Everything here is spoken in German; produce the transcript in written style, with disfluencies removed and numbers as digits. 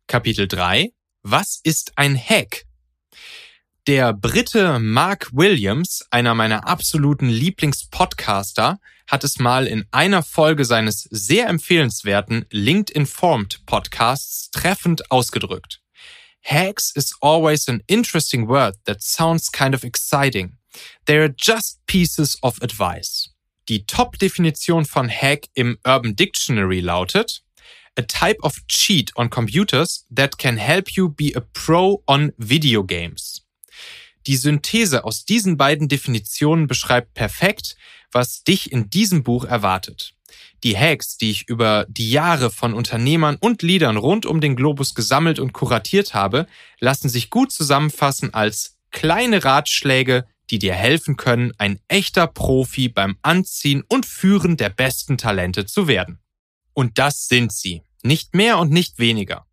Kapitel 3: Was ist ein Hack? Der Brite Mark Williams, einer meiner absoluten Lieblingspodcaster, hat es mal in einer Folge seines sehr empfehlenswerten LinkedIn-Formed Podcasts treffend ausgedrückt. Hacks is always an interesting word that sounds kind of exciting. They are just pieces of advice. Die Top-Definition von Hack im Urban Dictionary lautet: a type of cheat on computers that can help you be a pro on video games. Die Synthese aus diesen beiden Definitionen beschreibt perfekt, was dich in diesem Buch erwartet. Die Hacks, die ich über die Jahre von Unternehmern und Leadern rund um den Globus gesammelt und kuratiert habe, lassen sich gut zusammenfassen als kleine Ratschläge, die dir helfen können, ein echter Profi beim Anziehen und Führen der besten Talente zu werden. Und das sind sie. Nicht mehr und nicht weniger.